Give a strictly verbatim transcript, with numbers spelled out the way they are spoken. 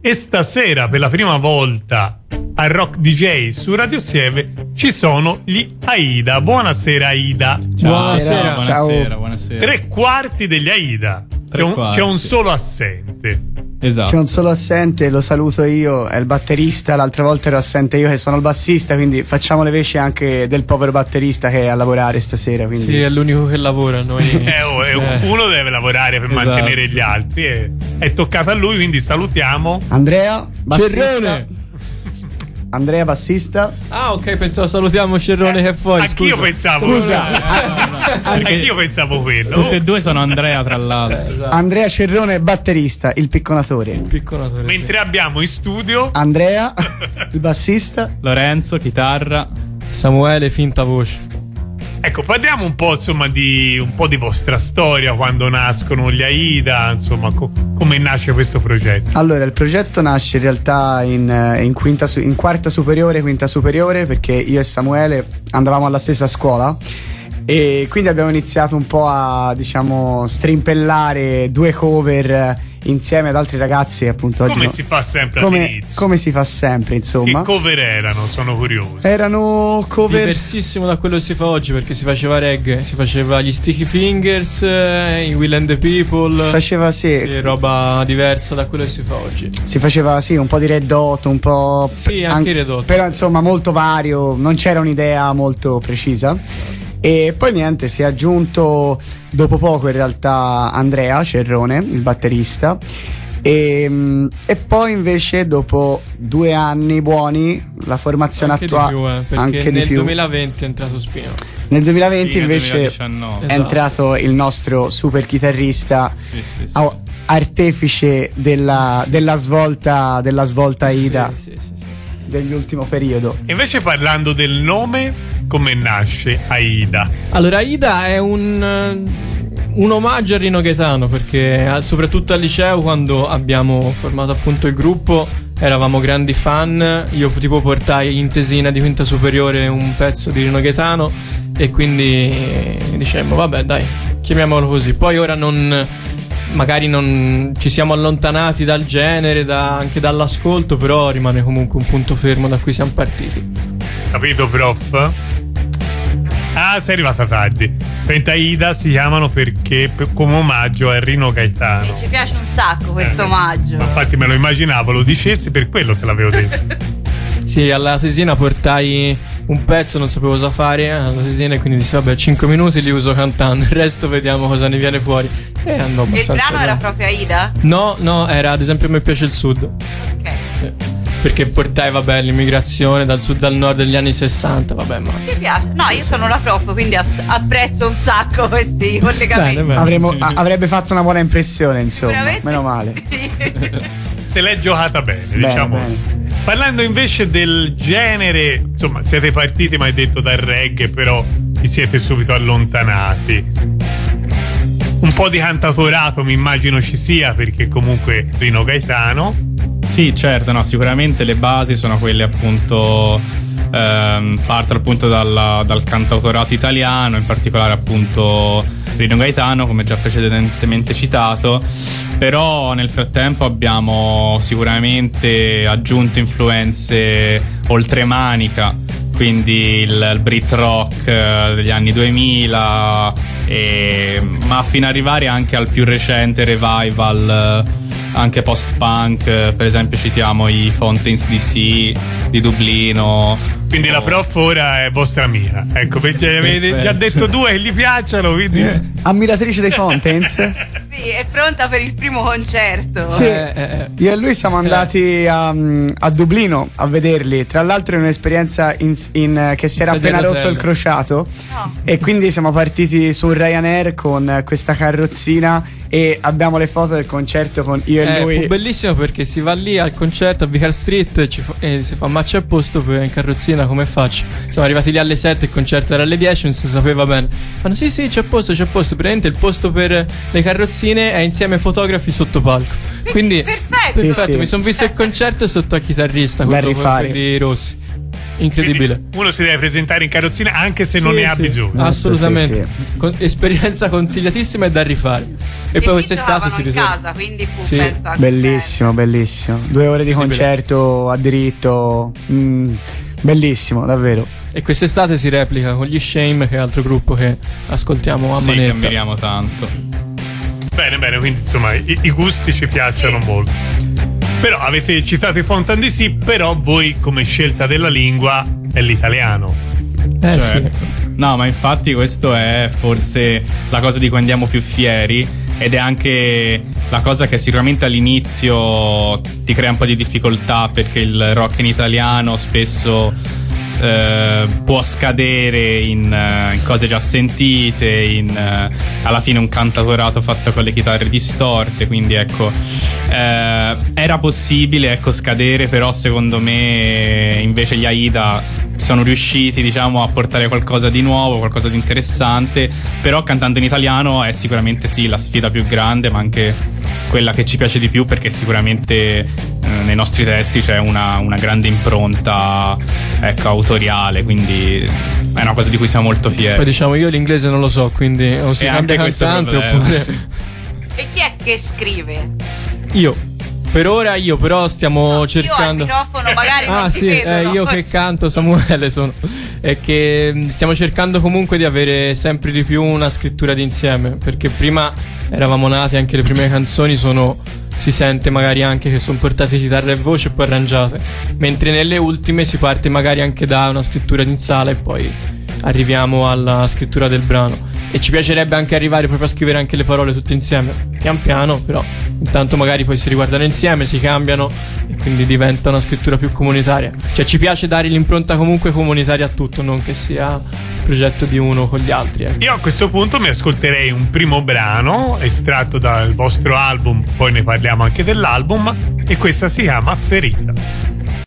E stasera per la prima volta a Rock D J su Radio Sieve ci sono gli Aida. Buonasera Aida. Ciao. Buonasera. Buonasera, Ciao. buonasera. Tre quarti degli Aida. C'è un, c'è un solo assente. Esatto. C'è un solo assente, lo saluto io, è il batterista. L'altra volta ero assente io che sono il bassista, quindi facciamo le veci anche del povero batterista che è a lavorare stasera, quindi... Sì, è l'unico che lavora noi. eh, oh, eh, uno deve lavorare per Esatto. mantenere gli altri e è toccato a lui, quindi salutiamo Andrea, bassista. Cerrone. Andrea, bassista. Ah, ok, pensavo salutiamo Cerrone che è fuori. Anch'io scusa. pensavo Scusa. Anch'io pensavo quello. Tutte e due sono Andrea, tra l'altro. Eh, esatto. Andrea Cerrone, batterista, il picconatore. Picconatore, sì. Mentre abbiamo in studio Andrea, il bassista. Lorenzo, chitarra. Samuele, finta voce. Ecco, parliamo un po' insomma di un po' di vostra storia, quando nascono gli Aida, insomma, co- come nasce questo progetto. Allora, il progetto nasce in realtà in, in, quinta su- in quarta superiore, quinta superiore, perché io e Samuele andavamo alla stessa scuola e quindi abbiamo iniziato un po' a, diciamo, strimpellare due cover insieme ad altri ragazzi, appunto. Oggi Come no- si fa sempre come, all'inizio? come si fa sempre, insomma. Che cover erano? Sono curioso. Erano cover. Diversissimo da quello che si fa oggi, perché si faceva reggae, si faceva gli Sticky Fingers, eh, i Will and the People. Si faceva sì, Sì, roba diversa da quello che si fa oggi. si faceva sì, un po' di Red Hot, un po'. Sì, anche Red Hot. Però insomma molto vario, non c'era un'idea molto precisa. E poi niente, si è aggiunto dopo poco in realtà Andrea Cerrone, il batterista. E, e poi invece dopo due anni buoni la formazione Anche attuale di più, eh, perché anche di nel più. duemilaventi è entrato Spino. Nel duemilaventi Sì, nel invece duemiladiciannove. è Esatto. entrato il nostro super chitarrista, Sì, sì, sì. oh, artefice della, della svolta della svolta Aida Sì, sì, sì, sì. dell'ultimo periodo. Invece parlando del nome, come nasce Aida? Allora, Aida è un, eh, un omaggio a Rino Gaetano, perché eh, soprattutto al liceo, quando abbiamo formato appunto il gruppo, eravamo grandi fan. Io tipo portai in tesina di quinta superiore un pezzo di Rino Gaetano e quindi eh, dicemmo vabbè dai, chiamiamolo così. Poi ora non... magari non ci siamo allontanati dal genere, da, anche dall'ascolto, però rimane comunque un punto fermo da cui siamo partiti. Capito, prof? Ah, sei arrivata tardi. Penta Aida si chiamano perché per- come omaggio a Rino Gaetano. Ci piace un sacco questo Eh, omaggio. Ma infatti me lo immaginavo, lo dicessi, per quello te l'avevo detto. Sì, alla tesina portai un pezzo, non sapevo cosa fare alla tesina, e quindi dissi vabbè, cinque minuti li uso cantando, il resto vediamo cosa ne viene fuori. E andò E il abbastanza brano era bene. proprio Aida? No, no, era ad esempio Mi piace il sud. Ok. Sì. Perché portai, vabbè, l'immigrazione dal sud al nord degli anni sessanta, vabbè, ma... Ci piace. No, io sono la prof, quindi app- apprezzo un sacco questi collegamenti. Bene, bene. Avremo- a- avrebbe fatto una buona impressione, insomma. Sicuramente Meno male. sì. Se l'è giocata bene, Bene, diciamo bene. così. Parlando invece del genere, insomma, siete partiti, ma hai detto dal reggae, però vi siete subito allontanati. Un po' di cantautorato mi immagino ci sia, perché comunque Rino Gaetano. Sì, certo, no, sicuramente le basi sono quelle appunto, ehm, partono appunto dalla- dal cantautorato italiano, in particolare appunto Rino Gaetano, come già precedentemente citato, però nel frattempo abbiamo sicuramente aggiunto influenze oltremanica, quindi il, il Brit rock eh, degli anni duemila, e, ma fino ad arrivare anche al più recente revival, eh, anche post-punk, eh, per esempio citiamo i Fountains D C di Dublino. Quindi la prof ora è vostra amica. Ecco, perché avete già detto due che gli piacciono, quindi... Ammiratrice dei Fountains. Sì, è pronta per il primo concerto. Sì, Eh, eh, eh. io e lui siamo andati a, a Dublino a vederli. Tra l'altro è un'esperienza in, in- che si era Sedia appena rotto d'hotel. il crociato. No. E quindi siamo partiti su un Ryanair con questa carrozzina e abbiamo le foto del concerto con io e Eh, lui. fu bellissimo perché si va lì al concerto a Vicar Street e, ci fa- e si fa ma c'è posto per in carrozzina, come faccio? Siamo arrivati lì alle sette, il concerto era alle dieci, non si sapeva bene. Fanno sì sì c'è posto, c'è posto. Praticamente il posto per le carrozzine è insieme ai fotografi sotto palco. Quindi Perfetto. Sì, perfetto, sì. mi sono visto il concerto sotto al chitarrista, Da quello rifare. quelli rossi. incredibile. Quindi uno si deve presentare in carrozzina anche se Sì, non ne ha sì, bisogno. assolutamente. Sì, Con- esperienza consigliatissima e da rifare. E, E poi quest'estate si si in ritorna. casa, quindi fu Sì. penso anche Bellissimo, bellissimo. Due ore di concerto a diritto. Mm, bellissimo, davvero. E quest'estate si replica con gli Shame, che è altro gruppo che ascoltiamo a Sì, che manetta. ammiriamo tanto. Bene, bene, quindi insomma i, i gusti ci piacciono Sì. molto. Però avete citato i Fontaine D C, però voi come scelta della lingua è l'italiano. Eh, Certo. sì. No, ma infatti questo è forse la cosa di cui andiamo più fieri, ed è anche la cosa che sicuramente all'inizio ti crea un po' di difficoltà, perché il rock in italiano spesso eh, può scadere in, eh, in cose già sentite, in eh, alla fine un cantautorato fatto con le chitarre distorte, quindi ecco, eh, era possibile, ecco, scadere, però secondo me invece gli Aida sono riusciti, diciamo, a portare qualcosa di nuovo, qualcosa di interessante. Però cantando in italiano è sicuramente sì la sfida più grande, ma anche quella che ci piace di più, perché sicuramente eh, nei nostri testi c'è una, una grande impronta, ecco, autoriale, quindi è una cosa di cui siamo molto Poi fieri. diciamo io l'inglese non lo so, quindi o si E cambia anche questo è un cantante problema, oppure sì. E chi è che scrive? io. Per ora io, però stiamo Io cercando. al microfono magari Ah non ti sì, eh, vedono. io che canto, Samuele sono. È che mh, stiamo cercando comunque di avere sempre di più una scrittura d'insieme, perché prima eravamo nati, anche le prime canzoni sono, si sente magari anche che sono portate chitarra e voce e poi arrangiate, mentre nelle ultime si parte magari anche da una scrittura in sala e poi arriviamo alla scrittura del brano. E ci piacerebbe anche arrivare proprio a scrivere anche le parole tutte insieme, pian piano, però intanto magari poi si riguardano insieme, si cambiano e quindi diventa una scrittura più comunitaria. Cioè ci piace dare l'impronta comunque comunitaria a tutto, non che sia progetto di uno con gli altri. Ecco. Io a questo punto mi ascolterei un primo brano estratto dal vostro album, poi ne parliamo anche dell'album, e questa si chiama Ferita.